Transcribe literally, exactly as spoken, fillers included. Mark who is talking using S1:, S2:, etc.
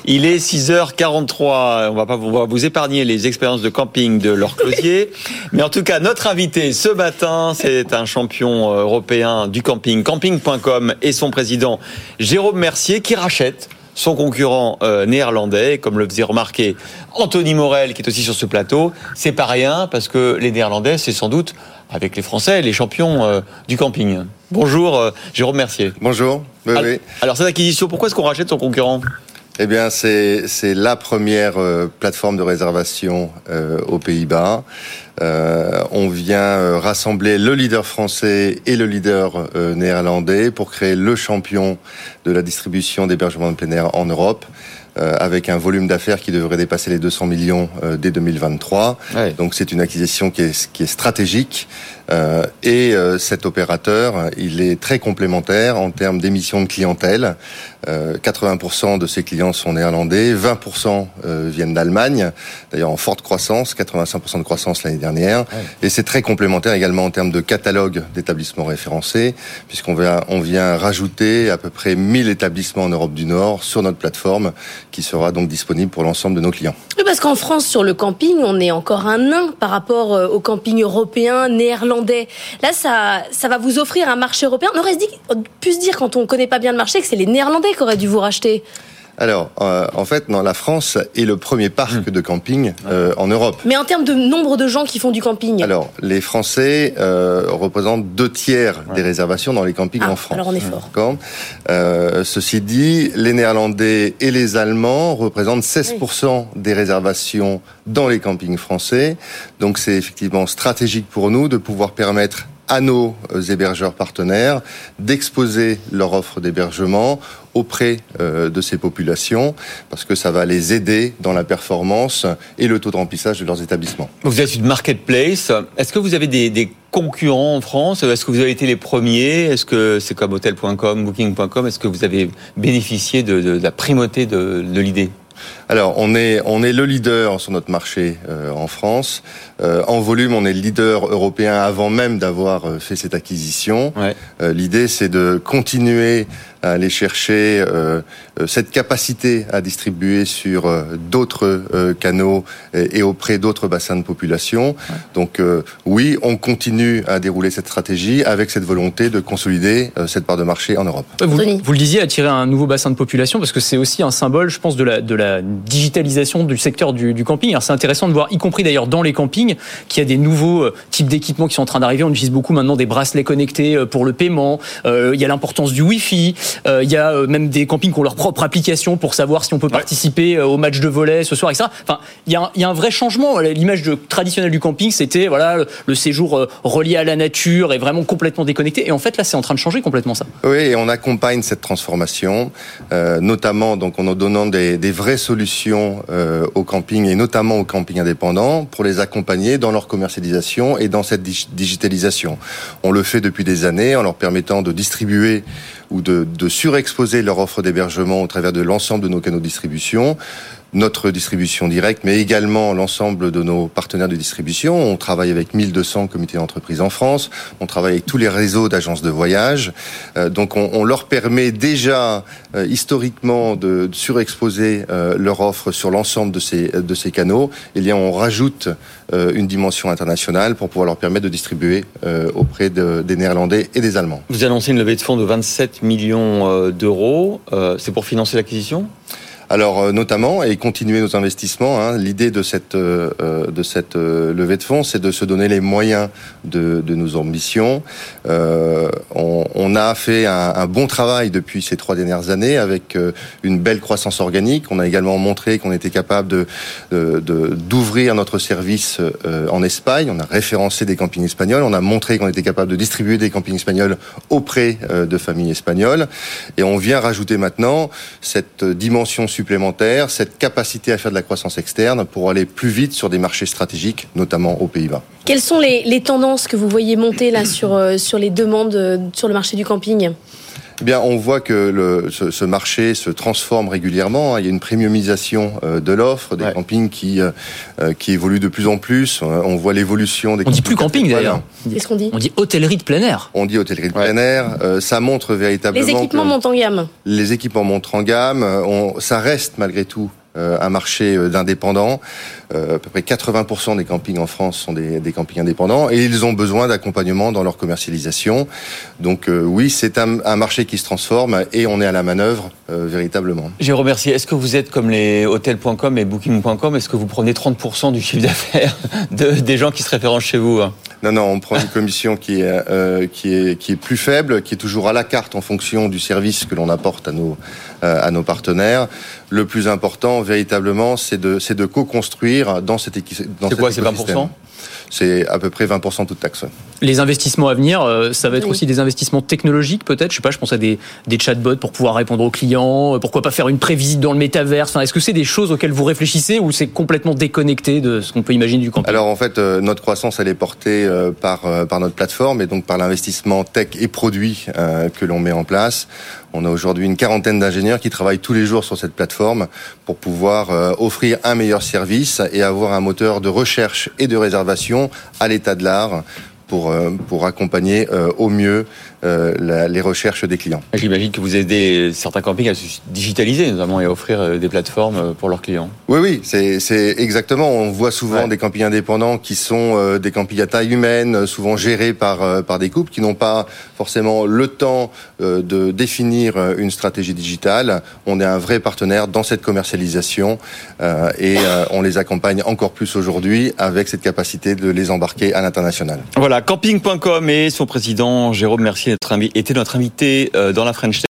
S1: Il est six heures quarante-trois. On va pas vous, on va vous épargner les expériences de camping de Laure Closier. Mais en tout cas, notre invité ce matin, c'est un champion européen du camping, camping point com, et son président Jérôme Mercier qui rachète son concurrent euh, néerlandais, comme le faisait remarquer Anthony Morel, qui est aussi sur ce plateau. C'est pas rien, parce que les Néerlandais, c'est sans doute, avec les Français, les champions euh, du camping. Bonjour, euh, Jérôme Mercier.
S2: Bonjour. Oui,
S1: alors,
S2: oui.
S1: alors, cette acquisition, pourquoi est-ce qu'on rachète son concurrent ?
S2: Eh bien, c'est, c'est la première euh, plateforme de réservation euh, aux Pays-Bas. Euh, on vient euh, rassembler le leader français et le leader euh, néerlandais pour créer le champion de la distribution d'hébergement de plein air en Europe, euh, avec un volume d'affaires qui devrait dépasser les deux cents millions euh, dès deux mille vingt-trois. Ouais. Donc c'est une acquisition qui est, qui est stratégique. Euh, et euh, cet opérateur, il est très complémentaire en termes d'émissions de clientèle. Euh, quatre-vingts pour cent de ses clients sont néerlandais, vingt pour cent euh, viennent d'Allemagne, d'ailleurs en forte croissance, quatre-vingt-cinq pour cent de croissance l'année dernière. Ouais. Et c'est très complémentaire également en termes de catalogue d'établissements référencés, puisqu'on vient, on vient rajouter à peu près mille établissements en Europe du Nord sur notre plateforme, qui sera donc disponible pour l'ensemble de nos clients.
S3: Oui, parce qu'en France, sur le camping, on est encore un nain par rapport au camping européen, néerlandais. Là, ça, ça va vous offrir un marché européen. On aurait pu se dire, quand on ne connaît pas bien le marché, que c'est les Néerlandais qui auraient dû vous racheter.
S2: Alors, euh, en fait, non, la France est le premier parc mmh. de camping euh, en Europe.
S3: Mais en termes de nombre de gens qui font du camping ?
S2: Alors, les Français euh, représentent deux tiers ouais. des réservations dans les campings
S3: ah,
S2: en France.
S3: Alors on est fort.
S2: D'accord. Euh, ceci dit, les Néerlandais et les Allemands représentent seize pour cent oui. des réservations dans les campings français. Donc, c'est effectivement stratégique pour nous de pouvoir permettre à nos hébergeurs partenaires d'exposer leur offre d'hébergement auprès euh, de ces populations, parce que ça va les aider dans la performance et le taux de remplissage de leurs établissements.
S1: Vous êtes une marketplace. Est-ce que vous avez des, des concurrents en France ? Est-ce que vous avez été les premiers ? Est-ce que c'est comme hôtel point com, booking point com ? Est-ce que vous avez bénéficié de, de, de la primauté de, de l'idée ?
S2: Alors, on est on est le leader sur notre marché euh, en France. Euh, en volume, on est le leader européen avant même d'avoir euh, fait cette acquisition. Ouais. Euh, l'idée, c'est de continuer à aller chercher euh, cette capacité à distribuer sur euh, d'autres euh, canaux et, et auprès d'autres bassins de population. Ouais. Donc, euh, oui, on continue à dérouler cette stratégie avec cette volonté de consolider euh, cette part de marché en Europe.
S4: Vous, vous le disiez, attirer un nouveau bassin de population, parce que c'est aussi un symbole, je pense, de la de la digitalisation du secteur du, du camping. Alors c'est intéressant de voir, y compris d'ailleurs dans les campings, qu'il y a des nouveaux euh, types d'équipements qui sont en train d'arriver. On utilise beaucoup maintenant des bracelets connectés euh, pour le paiement. Euh, il y a l'importance du Wi-Fi. Euh, il y a euh, même des campings qui ont leur propre application pour savoir si on peut ouais. participer euh, au match de volley ce soir, et cetera. Enfin, il y a un, il y a un vrai changement. L'image de, traditionnelle du camping, c'était voilà le, le séjour euh, relié à la nature et vraiment complètement déconnecté. Et en fait, là, c'est en train de changer complètement ça.
S2: Oui, et on accompagne cette transformation, euh, notamment donc en donnant des, des vraies solutions euh, au camping et notamment aux campings indépendants pour les accompagner dans leur commercialisation et dans cette dig- digitalisation. On le fait depuis des années en leur permettant de distribuer ou de, de surexposer leur offre d'hébergement au travers de l'ensemble de nos canaux de distribution, notre distribution directe, mais également l'ensemble de nos partenaires de distribution. On travaille avec mille deux cents comités d'entreprise en France, on travaille avec tous les réseaux d'agences de voyage. Euh, donc on, on leur permet déjà euh, historiquement de, de surexposer euh, leur offre sur l'ensemble de ces, de ces canaux. Et bien on rajoute euh, une dimension internationale pour pouvoir leur permettre de distribuer euh, auprès de, des Néerlandais et des Allemands.
S1: Vous annoncez une levée de fonds de vingt-sept millions d'euros. Euh, c'est pour financer l'acquisition ?
S2: Alors euh, notamment, et continuer nos investissements, hein, l'idée de cette euh, de cette euh, levée de fonds, c'est de se donner les moyens de, de nos ambitions. Euh, on, on a fait un, un bon travail depuis ces trois dernières années avec euh, une belle croissance organique. On a également montré qu'on était capable de, de, de d'ouvrir notre service euh, en Espagne. On a référencé des campings espagnols. On a montré qu'on était capable de distribuer des campings espagnols auprès euh, de familles espagnoles. Et on vient rajouter maintenant cette dimension supplémentaire, cette capacité à faire de la croissance externe pour aller plus vite sur des marchés stratégiques, notamment aux Pays-Bas.
S3: Quelles sont les, les tendances que vous voyez monter là sur, euh, sur les demandes euh, sur le marché du camping ?
S2: Eh bien, on voit que le, ce, ce marché se transforme régulièrement. Il y a une premiumisation de l'offre, des ouais. campings qui euh, qui évoluent de plus en plus. On voit l'évolution des.
S4: On dit plus camping d'ailleurs.
S3: Qu'est-ce qu'on dit ?
S4: On dit hôtellerie de plein air.
S2: On dit hôtellerie de ouais. plein air. Euh, ça montre véritablement.
S3: Les équipements montent en gamme.
S2: Les équipements montent en gamme. On, ça reste malgré tout un marché d'indépendants. Euh, à peu près quatre-vingts pour cent des campings en France sont des, des campings indépendants et ils ont besoin d'accompagnement dans leur commercialisation. Donc euh, oui, c'est un, un marché qui se transforme et on est à la manœuvre euh, véritablement.
S1: Jérôme Mercier, est-ce que vous êtes comme les hotels point com et booking point com, est-ce que vous prenez trente pour cent du chiffre d'affaires de, des gens qui se référencent chez vous ?
S2: Non, non, on prend une commission qui est, euh, qui est, qui est plus faible, qui est toujours à la carte en fonction du service que l'on apporte à nos, euh, à nos partenaires. Le plus important, véritablement, c'est de, c'est de co-construire dans cette équipe.
S1: C'est quoi, c'est vingt pour cent ?
S2: C'est à peu près vingt pour cent toute taxe.
S4: Les investissements à venir, ça va être oui. aussi des investissements technologiques peut-être. Je sais pas, je pense à des, des chatbots pour pouvoir répondre aux clients. Pourquoi pas faire une prévisite dans le métaverse. Enfin, est-ce que c'est des choses auxquelles vous réfléchissez ou c'est complètement déconnecté de ce qu'on peut imaginer du camping ?
S2: Alors en fait, euh, notre croissance elle est portée euh, par euh, par notre plateforme et donc par l'investissement tech et produits euh, que l'on met en place. On a aujourd'hui une quarantaine d'ingénieurs qui travaillent tous les jours sur cette plateforme pour pouvoir euh, offrir un meilleur service et avoir un moteur de recherche et de réservation à l'état de l'art pour euh, pour accompagner euh, au mieux euh, la, les recherches des clients.
S1: J'imagine que vous aidez certains campings à se digitaliser, notamment, et à offrir des plateformes pour leurs clients.
S2: Oui, oui, c'est, c'est exactement. On voit souvent ouais. des campings indépendants qui sont euh, des campings à taille humaine, souvent gérés par euh, par des couples qui n'ont pas forcément le temps euh, de définir une stratégie digitale. On est un vrai partenaire dans cette commercialisation euh, et euh, on les accompagne encore plus aujourd'hui avec cette capacité de les embarquer à l'international.
S1: Voilà, camping point com et son président Jérôme Mercier était notre invité dans la French Tech.